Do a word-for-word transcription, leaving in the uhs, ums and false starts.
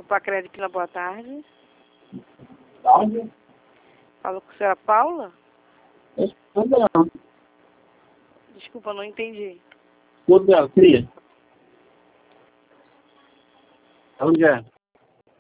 Opa, Crédito, boa tarde. Tarde? Falo com a senhora Paula? Não. Desculpa, não entendi. Tudo bem, cria. Onde é?